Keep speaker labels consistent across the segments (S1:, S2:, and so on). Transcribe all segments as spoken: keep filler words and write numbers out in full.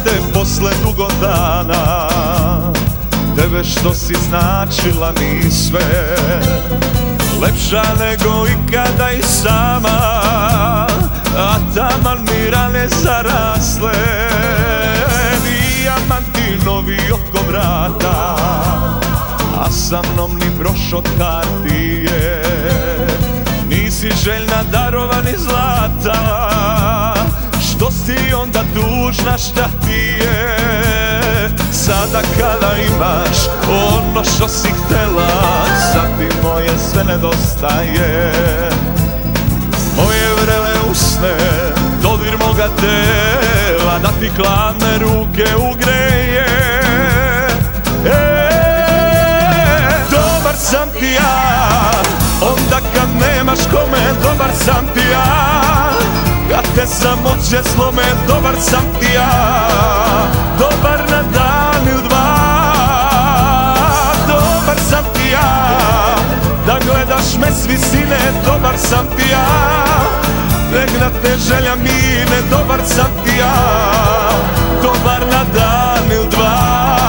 S1: te posle dugo dana, tebe što si značila mi sve, lepša nego ikada i sama, a taman mi rane zarasle. Dijamanti novi oko vrata, a sa mnom ni broš od hartije. Nisi željna darova ni zlata, što si onda dužna, šta ti je? Sada kada imaš ono što si htela, sad ti moje sve nedostaje. Moje vrele usne, dodir moga tela, da ti hladne ruke ugreje. E, dobar sam ti ja, onda kad nemaš kome, dobar sam ti ja. Kad te samoće slome, dobar sam ti ja. Dobar na dan ili dva, dobar sam ti ja. Da gledaš me s visine, dobar sam ti ja. Nek na te želja mine, dobar sam ti ja. Dobar na dan ili dva.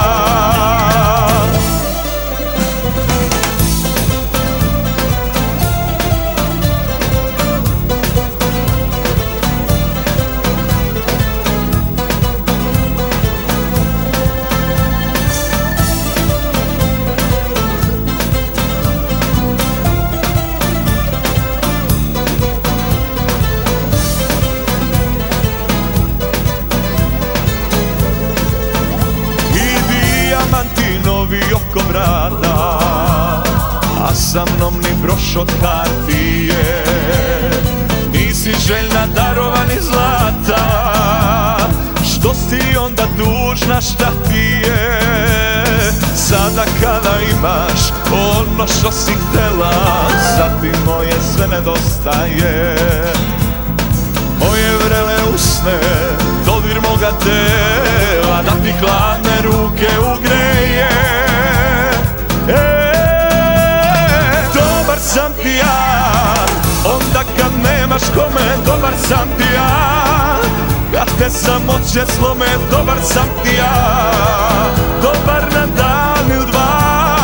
S1: Novi oko vrata, a sa mnom ni broš od hartije. Nisi željna darova ni zlata, što si onda dužna, šta ti je? Sada kada imaš ono što si htela, sad ti moje sve nedostaje. Moje vrele usne, dodir moga tela, da ti hladne ruke ugreje. E, dobar sam ti ja, onda kad nemaš kome, dobar sam ti ja. Kad te samoće slome, dobar sam ti ja. Dobar na dan ili dva,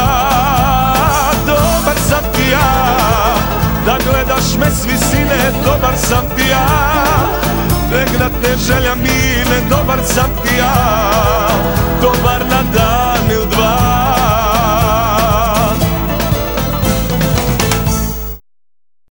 S1: dobar sam ti ja. Da gledaš me s visine, dobar sam ti ja. Nek na te želja mine, dobar sam ti ja. Dobar